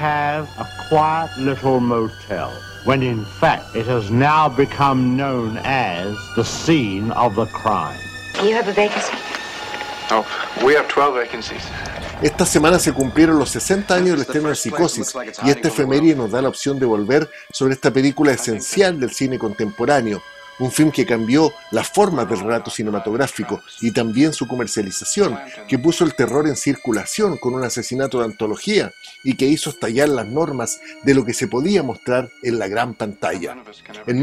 have a quiet little motel, when in fact it has now become known as the scene of the crime. You have a vacancy? Oh, we have 12 vacancies. Esta semana se cumplieron los 60 años del estreno de Psicosis y esta efeméride nos da la opción de volver sobre esta película esencial del cine contemporáneo, un film que cambió las formas del relato cinematográfico y también su comercialización, que puso el terror en circulación con un asesinato de antología y que hizo estallar las normas de lo que se podía mostrar en la gran pantalla. En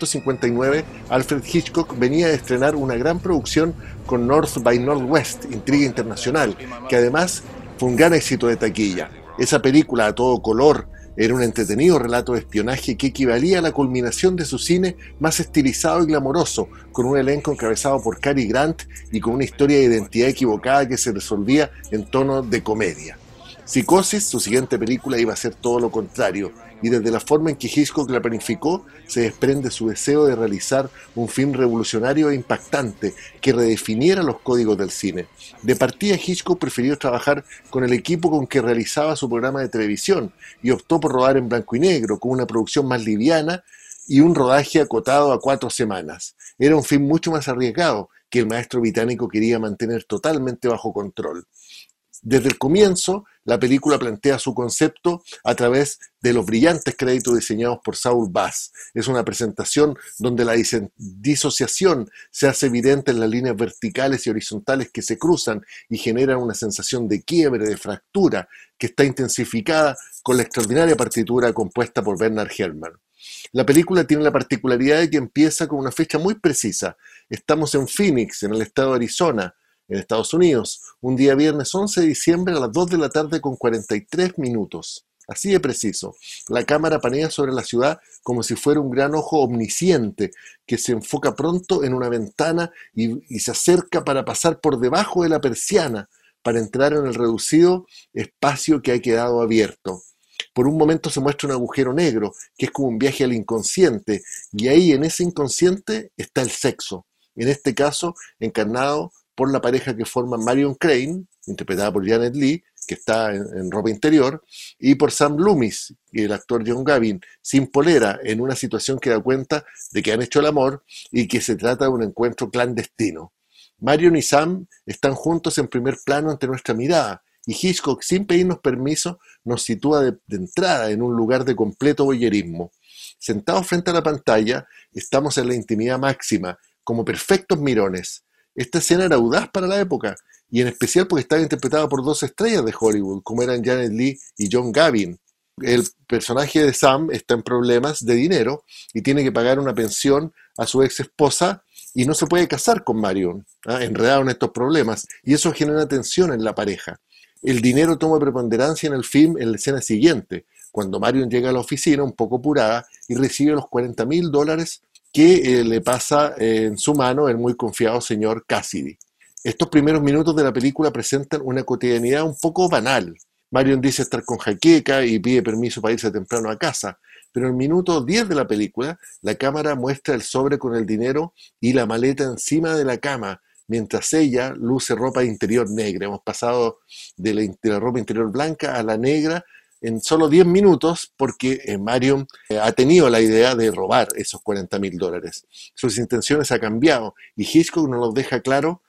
1959, Alfred Hitchcock venía de estrenar una gran producción con North by Northwest, Intriga Internacional, que además fue un gran éxito de taquilla. Esa película a todo color era un entretenido relato de espionaje que equivalía a la culminación de su cine más estilizado y glamoroso, con un elenco encabezado por Cary Grant y con una historia de identidad equivocada que se resolvía en tono de comedia. Psicosis, su siguiente película, iba a ser todo lo contrario, y desde la forma en que Hitchcock la planificó se desprende su deseo de realizar un film revolucionario e impactante que redefiniera los códigos del cine. De partida, Hitchcock prefirió trabajar con el equipo con que realizaba su programa de televisión y optó por rodar en blanco y negro, con una producción más liviana y un rodaje acotado a 4 semanas. Era un film mucho más arriesgado que el maestro británico quería mantener totalmente bajo control. Desde el comienzo, la película plantea su concepto a través de los brillantes créditos diseñados por Saul Bass. Es una presentación donde la disociación se hace evidente en las líneas verticales y horizontales que se cruzan y generan una sensación de quiebre, de fractura, que está intensificada con la extraordinaria partitura compuesta por Bernard Herrmann. La película tiene la particularidad de que empieza con una fecha muy precisa. Estamos en Phoenix, en el estado de Arizona, en Estados Unidos, un día viernes 11 de diciembre a las 2 de la tarde con 43 minutos. Así de preciso. La cámara panea sobre la ciudad como si fuera un gran ojo omnisciente que se enfoca pronto en una ventana y se acerca para pasar por debajo de la persiana para entrar en el reducido espacio que ha quedado abierto. Por un momento se muestra un agujero negro que es como un viaje al inconsciente y ahí en ese inconsciente está el sexo. En este caso encarnado por la pareja que forman Marion Crane, interpretada por Janet Leigh, que está en ropa interior, y por Sam Loomis, y el actor John Gavin, sin polera, en una situación que da cuenta de que han hecho el amor y que se trata de un encuentro clandestino. Marion y Sam están juntos en primer plano ante nuestra mirada, y Hitchcock, sin pedirnos permiso, nos sitúa de entrada en un lugar de completo voyerismo. Sentados frente a la pantalla, estamos en la intimidad máxima, como perfectos mirones. Esta escena era audaz para la época, y en especial porque estaba interpretada por 2 estrellas de Hollywood, como eran Janet Leigh y John Gavin. El personaje de Sam está en problemas de dinero y tiene que pagar una pensión a su ex esposa y no se puede casar con Marion, enredado en estos problemas, y eso genera tensión en la pareja. El dinero toma preponderancia en el film en la escena siguiente, cuando Marion llega a la oficina un poco apurada y recibe los $40,000 que le pasa en su mano el muy confiado señor Cassidy. Estos primeros minutos de la película presentan una cotidianidad un poco banal. Marion dice estar con jaqueca y pide permiso para irse temprano a casa, pero en el minuto 10 de la película, la cámara muestra el sobre con el dinero y la maleta encima de la cama, mientras ella luce ropa interior negra. Hemos pasado de la ropa interior blanca a la negra en solo 10 minutos porque Marion ha tenido la idea de robar esos $40,000. Sus intenciones han cambiado y Hitchcock nos lo deja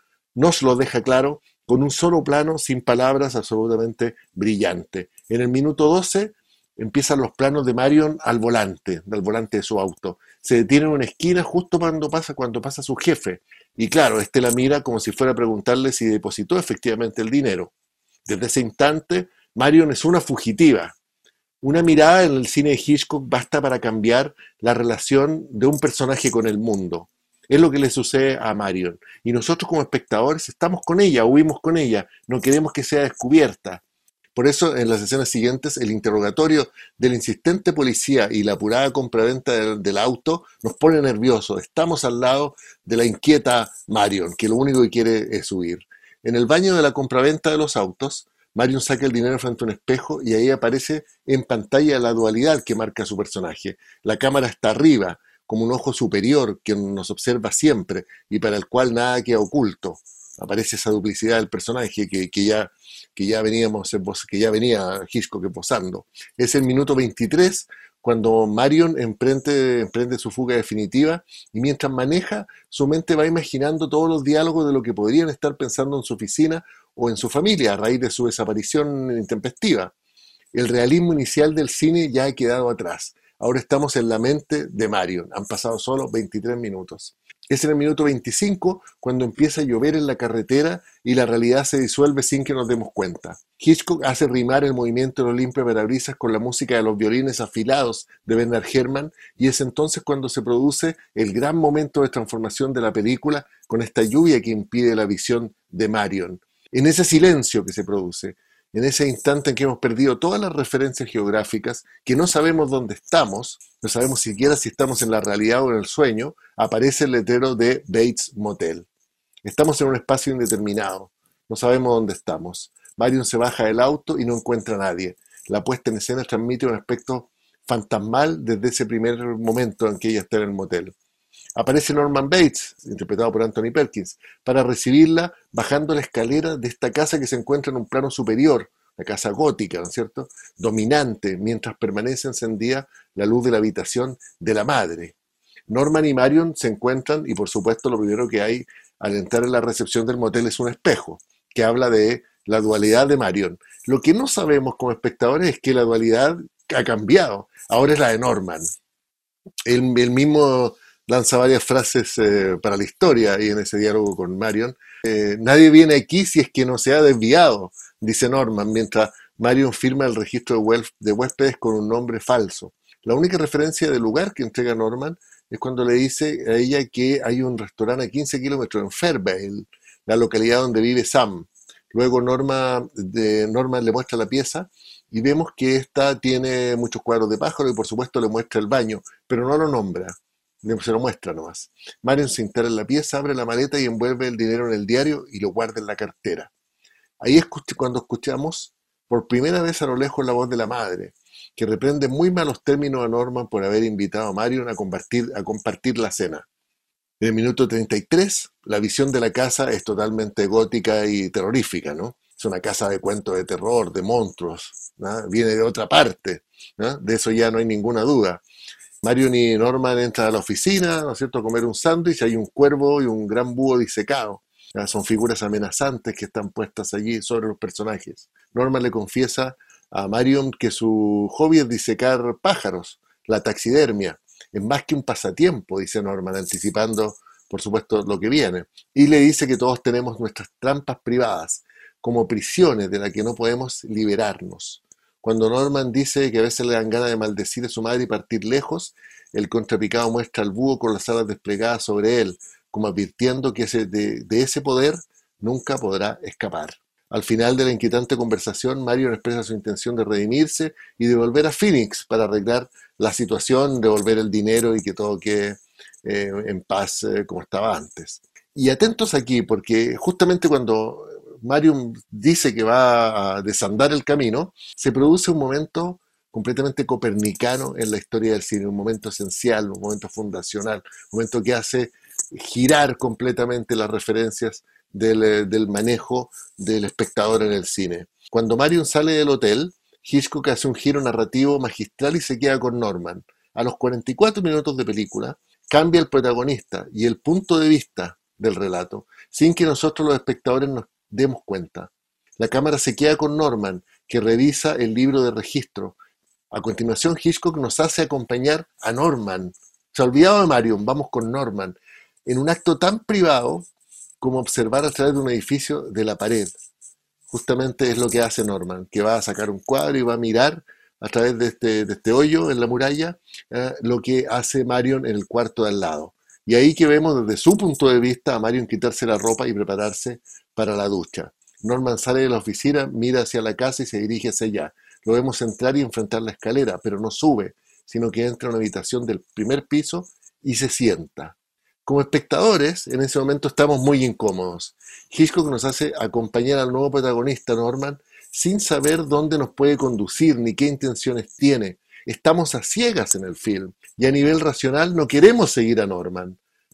claro con un solo plano sin palabras absolutamente brillante. En el minuto 12 empiezan los planos de Marion al volante de su auto. Se detiene en una esquina justo cuando pasa su jefe. Y claro, la mira como si fuera a preguntarle si depositó efectivamente el dinero. Desde ese instante, Marion es una fugitiva. Una mirada en el cine de Hitchcock basta para cambiar la relación de un personaje con el mundo. Es lo que le sucede a Marion. Y nosotros como espectadores estamos con ella, huimos con ella, no queremos que sea descubierta. Por eso en las escenas siguientes el interrogatorio del insistente policía y la apurada compraventa del auto nos pone nerviosos. Estamos al lado de la inquieta Marion, que lo único que quiere es huir. En el baño de la compraventa de los autos, Marion saca el dinero frente a un espejo y ahí aparece en pantalla la dualidad que marca su personaje. La cámara está arriba, como un ojo superior que nos observa siempre y para el cual nada queda oculto. Aparece esa duplicidad del personaje que ya venía Hitchcock esbozando. Es el minuto 23 cuando Marion emprende su fuga definitiva y mientras maneja, su mente va imaginando todos los diálogos de lo que podrían estar pensando en su oficina o en su familia a raíz de su desaparición intempestiva. El realismo inicial del cine ya ha quedado atrás. Ahora estamos en la mente de Marion. Han pasado solo 23 minutos. Es en el minuto 25 cuando empieza a llover en la carretera y la realidad se disuelve sin que nos demos cuenta. Hitchcock hace rimar el movimiento de los limpiaparabrisas con la música de los violines afilados de Bernard Herrmann y es entonces cuando se produce el gran momento de transformación de la película con esta lluvia que impide la visión de Marion. En ese silencio que se produce, en ese instante en que hemos perdido todas las referencias geográficas, que no sabemos dónde estamos, no sabemos siquiera si estamos en la realidad o en el sueño, aparece el letrero de Bates Motel. Estamos en un espacio indeterminado, no sabemos dónde estamos. Marion se baja del auto y no encuentra a nadie. La puesta en escena transmite un aspecto fantasmal desde ese primer momento en que ella está en el motel. Aparece Norman Bates, interpretado por Anthony Perkins, para recibirla bajando la escalera de esta casa que se encuentra en un plano superior, la casa gótica, ¿no es cierto?, dominante, mientras permanece encendida la luz de la habitación de la madre. Norman y Marion se encuentran y por supuesto lo primero que hay al entrar en la recepción del motel es un espejo que habla de la dualidad de Marion. Lo que no sabemos como espectadores es que la dualidad ha cambiado, ahora es la de Norman. Él mismo lanza varias frases para la historia y en ese diálogo con Marion. Nadie viene aquí si es que no se ha desviado, dice Norman, mientras Marion firma el registro de huéspedes con un nombre falso. La única referencia del lugar que entrega Norman es cuando le dice a ella que hay un restaurante a 15 kilómetros en Fairvale, la localidad donde vive Sam. Luego Norman le muestra la pieza y vemos que esta tiene muchos cuadros de pájaro y por supuesto le muestra el baño, pero no lo nombra. Se lo muestra nomás. Marion se instala en la pieza, abre la maleta y envuelve el dinero en el diario y lo guarda en la cartera. Ahí es cuando escuchamos por primera vez a lo lejos la voz de la madre, que reprende muy malos términos a Norman por haber invitado a Marion a compartir la cena. En el minuto 33, la visión de la casa es totalmente gótica y terrorífica, ¿no? Es una casa de cuentos de terror, de monstruos, ¿no? Viene de otra parte, ¿no? De eso ya no hay ninguna duda. Marion y Norman entran a la oficina, ¿no es cierto?, a comer un sándwich, hay un cuervo y un gran búho disecado. Son figuras amenazantes que están puestas allí sobre los personajes. Norman le confiesa a Marion que su hobby es disecar pájaros, la taxidermia. Es más que un pasatiempo, dice Norman, anticipando, por supuesto, lo que viene. Y le dice que todos tenemos nuestras trampas privadas, como prisiones de las que no podemos liberarnos. Cuando Norman dice que a veces le dan ganas de maldecir a su madre y partir lejos, el contrapicado muestra al búho con las alas desplegadas sobre él, como advirtiendo que de ese poder nunca podrá escapar. Al final de la inquietante conversación, Marion expresa su intención de redimirse y de volver a Phoenix para arreglar la situación, devolver el dinero y que todo quede en paz como estaba antes. Y atentos aquí, porque justamente cuando Marion dice que va a desandar el camino, se produce un momento completamente copernicano en la historia del cine, un momento esencial, un momento fundacional, un momento que hace girar completamente las referencias del manejo del espectador en el cine. Cuando Marion sale del hotel, Hitchcock hace un giro narrativo magistral y se queda con Norman. A los 44 minutos de película, cambia el protagonista y el punto de vista del relato, sin que nosotros los espectadores nos demos cuenta. La cámara se queda con Norman, que revisa el libro de registro. A continuación, Hitchcock nos hace acompañar a Norman. Se ha olvidado de Marion, vamos con Norman, en un acto tan privado como observar a través de un edificio de la pared. Justamente es lo que hace Norman, que va a sacar un cuadro y va a mirar a través de este hoyo en la muralla lo que hace Marion en el cuarto de al lado. Y ahí que vemos desde su punto de vista a Marion quitarse la ropa y prepararse para la ducha. Norman sale de la oficina, mira hacia la casa y se dirige hacia allá. Lo vemos entrar y enfrentar la escalera, pero no sube, sino que entra a una habitación del primer piso y se sienta. Como espectadores, en ese momento estamos muy incómodos. Hitchcock nos hace acompañar al nuevo protagonista, Norman, sin saber dónde nos puede conducir ni qué intenciones tiene. Estamos a ciegas en el film y a nivel racional no queremos seguir a Norman,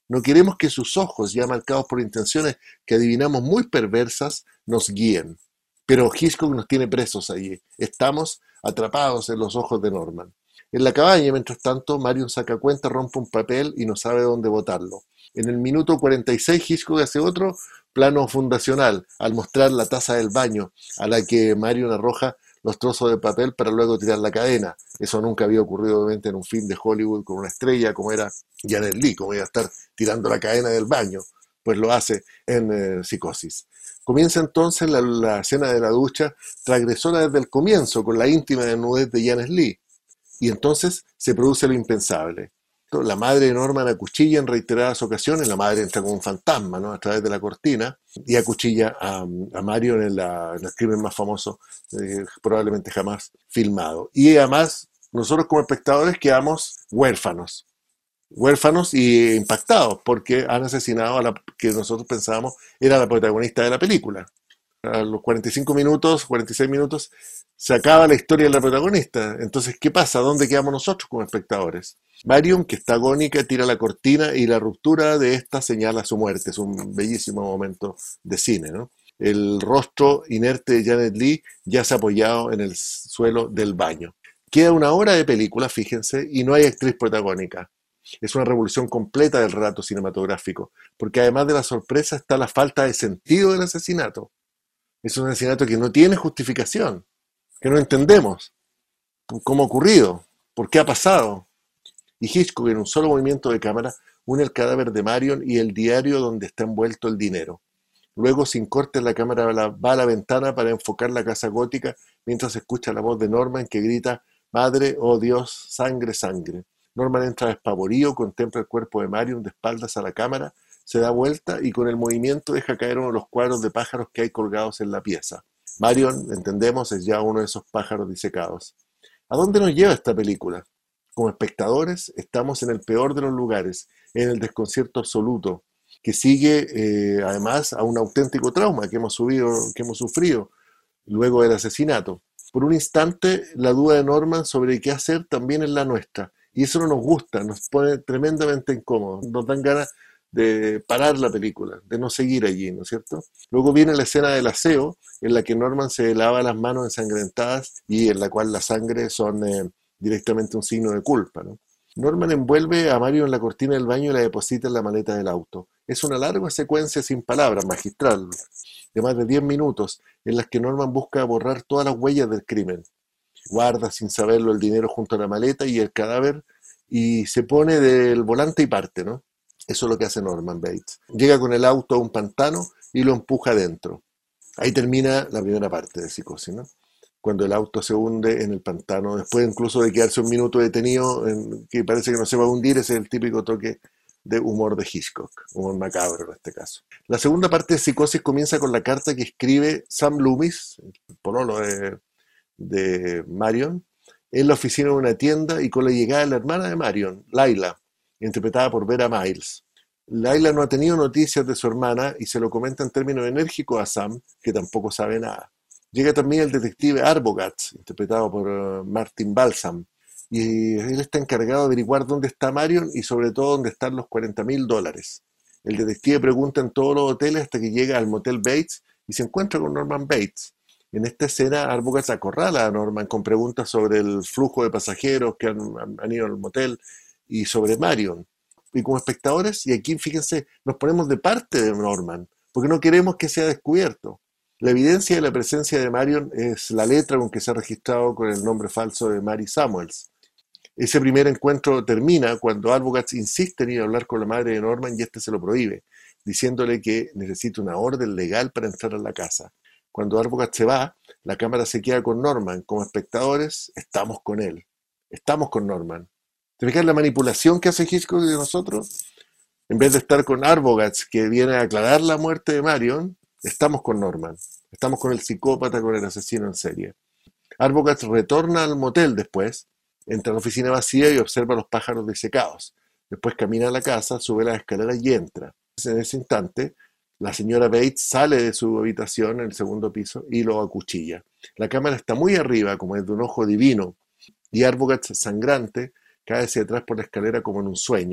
No queremos que sus ojos, ya marcados por intenciones que adivinamos muy perversas, nos guíen. Pero Hitchcock nos tiene presos allí. Estamos atrapados en los ojos de Norman. En la cabaña, mientras tanto, Marion saca cuenta, rompe un papel y no sabe dónde botarlo. En el minuto 46, Hitchcock hace otro plano fundacional al mostrar la taza del baño, a la que Marion arroja los trozos de papel para luego tirar la cadena. Eso nunca había ocurrido, obviamente, en un film de Hollywood con una estrella como era Janet Leigh, como iba a estar tirando la cadena del baño. Pues lo hace en Psicosis. Comienza entonces la escena de la ducha transgresora desde el comienzo, con la íntima desnudez de Janet Leigh. Y entonces se produce lo impensable. La madre de Norman acuchilla en reiteradas ocasiones, la madre entra como un fantasma, ¿no?, a través de la cortina, y acuchilla a Marion en el crimen más famoso probablemente jamás filmado. Y además, nosotros como espectadores quedamos huérfanos y impactados, porque han asesinado a la que nosotros pensábamos era la protagonista de la película. A los 45 minutos, 46 minutos, se acaba la historia de la protagonista. Entonces, ¿qué pasa? ¿Dónde quedamos nosotros como espectadores? Marion, que está agónica, tira la cortina y la ruptura de esta señala su muerte. Es un bellísimo momento de cine, ¿no? El rostro inerte de Janet Leigh ya se ha apoyado en el suelo del baño. Queda una hora de película, fíjense, y no hay actriz protagónica. Es una revolución completa del relato cinematográfico, porque además de la sorpresa está la falta de sentido del asesinato. Es un asesinato que no tiene justificación, que no entendemos cómo ha ocurrido, por qué ha pasado. Y Hitchcock, en un solo movimiento de cámara, une el cadáver de Marion y el diario donde está envuelto el dinero. Luego, sin corte, la cámara va a la ventana para enfocar la casa gótica mientras se escucha la voz de Norman que grita: «Madre, oh Dios, sangre, sangre». Norman entra despavorido, contempla el cuerpo de Marion de espaldas a la cámara, se da vuelta y con el movimiento deja caer uno de los cuadros de pájaros que hay colgados en la pieza. Marion, entendemos, es ya uno de esos pájaros disecados. ¿A dónde nos lleva esta película? Como espectadores, estamos en el peor de los lugares, en el desconcierto absoluto, que sigue además a un auténtico trauma que hemos sufrido luego del asesinato. Por un instante, la duda de Norman sobre qué hacer también es la nuestra, y eso no nos gusta, nos pone tremendamente incómodos, nos dan ganas de parar la película, de no seguir allí, ¿no es cierto? Luego viene la escena del aseo, en la que Norman se lava las manos ensangrentadas y en la cual la sangre son directamente un signo de culpa, ¿no? Norman envuelve a Mario en la cortina del baño y la deposita en la maleta del auto. Es una larga secuencia sin palabras, magistral, de más de 10 minutos, en las que Norman busca borrar todas las huellas del crimen. Guarda sin saberlo el dinero junto a la maleta y el cadáver y se pone del volante y parte, ¿no? Eso es lo que hace Norman Bates. Llega con el auto a un pantano y lo empuja adentro. Ahí termina la primera parte de Psicosis, ¿no? Cuando el auto se hunde en el pantano, después incluso de quedarse un minuto detenido, que parece que no se va a hundir, ese es el típico toque de humor de Hitchcock, humor macabro en este caso. La segunda parte de Psicosis comienza con la carta que escribe Sam Loomis, el pololo de Marion, en la oficina de una tienda y con la llegada de la hermana de Marion, Layla, interpretada por Vera Miles. Layla no ha tenido noticias de su hermana y se lo comenta en términos enérgicos a Sam, que tampoco sabe nada. Llega también el detective Arbogast, interpretado por Martin Balsam, y él está encargado de averiguar dónde está Marion y sobre todo dónde están los $40,000. El detective pregunta en todos los hoteles hasta que llega al motel Bates y se encuentra con Norman Bates. En esta escena, Arbogast acorrala a Norman con preguntas sobre el flujo de pasajeros que han ido al motel y sobre Marion. Y como espectadores, y aquí fíjense, nos ponemos de parte de Norman, porque no queremos que sea descubierto. La evidencia de la presencia de Marion es la letra con que se ha registrado con el nombre falso de Mary Samuels. Ese primer encuentro termina cuando Arbogast insiste en ir a hablar con la madre de Norman y este se lo prohíbe, diciéndole que necesita una orden legal para entrar a la casa. Cuando Arbogast se va, la cámara se queda con Norman. Como espectadores, estamos con él. Estamos con Norman. ¿Te fijas la manipulación que hace Hitchcock de nosotros? En vez de estar con Arbogast, que viene a aclarar la muerte de Marion, estamos con Norman. Estamos con el psicópata, con el asesino en serie. Arbogast retorna al motel después, entra a la oficina vacía y observa los pájaros disecados. Después camina a la casa, sube las escaleras y entra. En ese instante, la señora Bates sale de su habitación en el segundo piso y lo acuchilla. La cámara está muy arriba, como es de un ojo divino, y Arbogast, sangrante, cae hacia atrás por la escalera como en un sueño.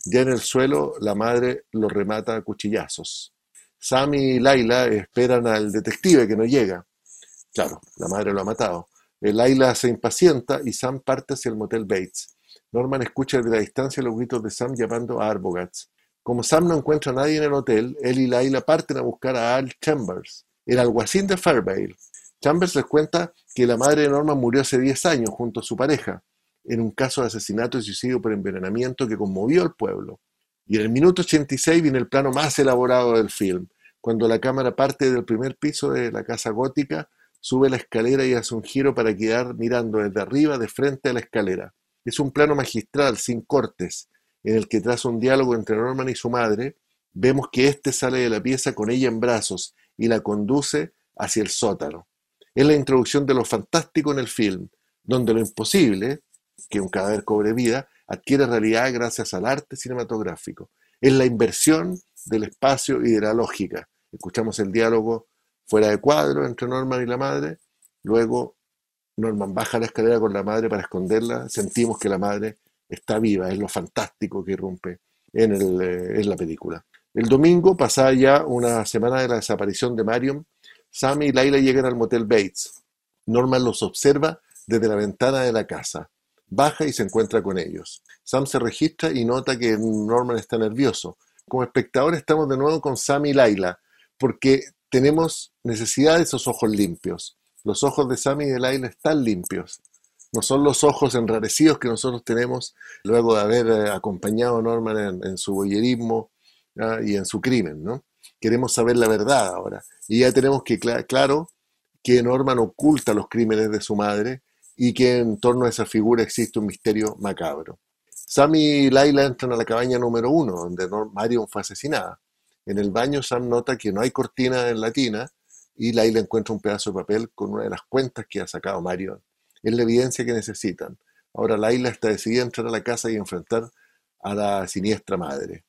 Ya en el suelo, la madre lo remata a cuchillazos. Sam y Layla esperan al detective que no llega. Claro, la madre lo ha matado. Layla se impacienta y Sam parte hacia el motel Bates. Norman escucha desde la distancia los gritos de Sam llamando a Arbogast. Como Sam no encuentra a nadie en el hotel, él y Layla parten a buscar a Al Chambers, el alguacil de Fairvale. Chambers les cuenta que la madre de Norman murió hace 10 años junto a su pareja, en un caso de asesinato y suicidio por envenenamiento que conmovió al pueblo. Y en el minuto 86 viene el plano más elaborado del film, cuando la cámara parte del primer piso de la casa gótica, sube la escalera y hace un giro para quedar mirando desde arriba de frente a la escalera. Es un plano magistral, sin cortes, en el que tras un diálogo entre Norman y su madre, vemos que éste sale de la pieza con ella en brazos y la conduce hacia el sótano. Es la introducción de lo fantástico en el film, donde lo imposible, que un cadáver cobre vida, adquiere realidad gracias al arte cinematográfico. Es la inversión del espacio y de la lógica. Escuchamos el diálogo fuera de cuadro entre Norman y la madre, luego Norman baja la escalera con la madre para esconderla, sentimos que la madre está viva, es lo fantástico que irrumpe en la película. El domingo, pasada ya una semana de la desaparición de Marion, Sam y Layla llegan al motel Bates. Norman los observa desde la ventana de la casa. Baja y se encuentra con ellos. Sam se registra y nota que Norman está nervioso. Como espectador estamos de nuevo con Sam y Layla, porque tenemos necesidad de esos ojos limpios. Los ojos de Sam y de Layla están limpios. No son los ojos enrarecidos que nosotros tenemos luego de haber acompañado a Norman en su voyerismo y en su crimen, ¿no? Queremos saber la verdad ahora. Y ya tenemos que claro que Norman oculta los crímenes de su madre y que en torno a esa figura existe un misterio macabro. Sam y Layla entran a la cabaña número 1, donde Marion fue asesinada. En el baño Sam nota que no hay cortina en la tina y Layla encuentra un pedazo de papel con una de las cuentas que ha sacado Marion. Es la evidencia que necesitan. Ahora Layla está decidida a entrar a la casa y enfrentar a la siniestra madre.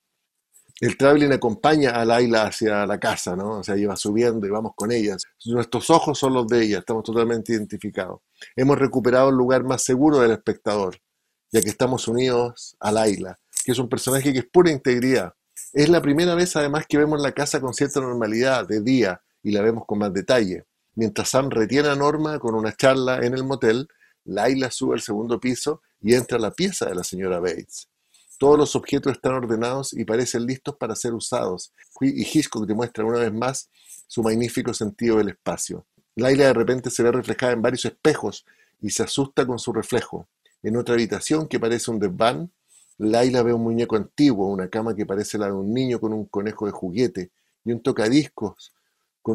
El traveling acompaña a Layla hacia la casa, ¿no? O sea, ella va subiendo y vamos con ella. Nuestros ojos son los de ella, estamos totalmente identificados. Hemos recuperado el lugar más seguro del espectador, ya que estamos unidos a Layla, que es un personaje que es pura integridad. Es la primera vez además que vemos la casa con cierta normalidad, de día, y la vemos con más detalle. Mientras Sam retiene a Norma con una charla en el motel, Layla sube al segundo piso y entra a la pieza de la señora Bates. Todos los objetos están ordenados y parecen listos para ser usados, y Hitchcock demuestra una vez más su magnífico sentido del espacio. Layla de repente se ve reflejada en varios espejos y se asusta con su reflejo. En otra habitación que parece un desván, Layla ve un muñeco antiguo, una cama que parece la de un niño con un conejo de juguete y un tocadiscos con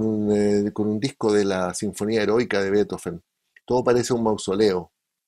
un disco de la Sinfonía Heroica de Beethoven. Todo parece un mausoleo.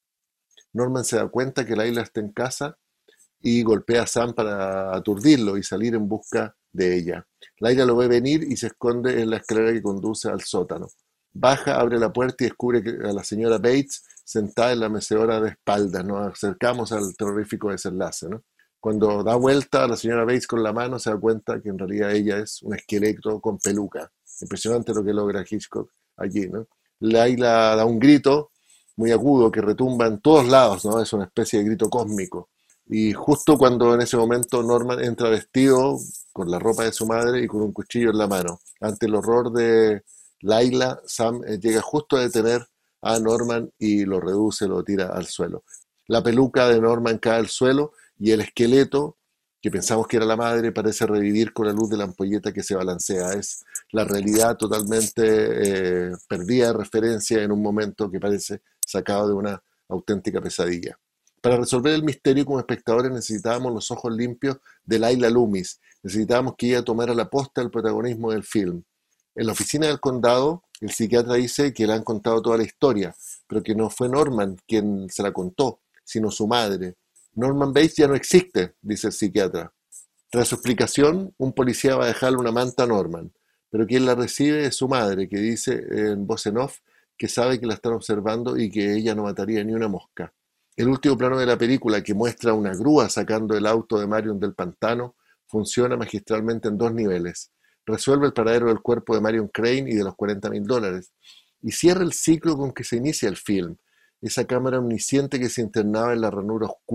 Norman se da cuenta que Layla está en casa y golpea a Sam para aturdirlo y salir en busca de ella. Layla lo ve venir y se esconde en la escalera que conduce al sótano. Baja, abre la puerta y descubre a la señora Bates sentada en la mecedora de espaldas. Nos acercamos al terrorífico desenlace, ¿no? Cuando da vuelta a la señora Bates con la mano, se da cuenta que en realidad ella es un esqueleto con peluca. Impresionante lo que logra Hitchcock allí, ¿no? Layla da un grito muy agudo que retumba en todos lados, ¿no? Es una especie de grito cósmico. Y justo cuando en ese momento Norman entra vestido con la ropa de su madre y con un cuchillo en la mano. Ante el horror de Layla, Sam llega justo a detener a Norman y lo reduce, lo tira al suelo. La peluca de Norman cae al suelo y el esqueleto, que pensamos que era la madre, parece revivir con la luz de la ampolleta que se balancea. Es la realidad totalmente perdida de referencia en un momento que parece sacado de una auténtica pesadilla. Para resolver el misterio como espectadores necesitábamos los ojos limpios de Layla Loomis. Necesitábamos que ella tomara la posta del protagonismo del film. En la oficina del condado, el psiquiatra dice que le han contado toda la historia, pero que no fue Norman quien se la contó, sino su madre. Norman Bates ya no existe, dice el psiquiatra. Tras su explicación, un policía va a dejarle una manta a Norman, pero quien la recibe es su madre, que dice en voz en off que sabe que la están observando y que ella no mataría ni una mosca. El último plano de la película, que muestra una grúa sacando el auto de Marion del pantano, funciona magistralmente en 2 niveles. Resuelve el paradero del cuerpo de Marion Crane y de los $40,000, y cierra el ciclo con que se inicia el film. Esa cámara omnisciente que se internaba en la ranura oscura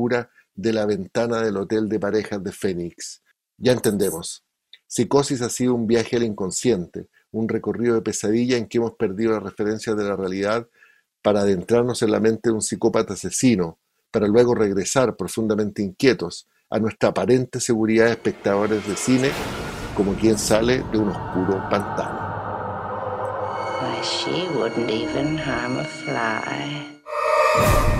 de la ventana del hotel de parejas de Phoenix. Ya entendemos. Psicosis ha sido un viaje al inconsciente, un recorrido de pesadilla en que hemos perdido la referencia de la realidad para adentrarnos en la mente de un psicópata asesino, para luego regresar profundamente inquietos a nuestra aparente seguridad de espectadores de cine, como quien sale de un oscuro pantano. Why, she wouldn't even harm a fly.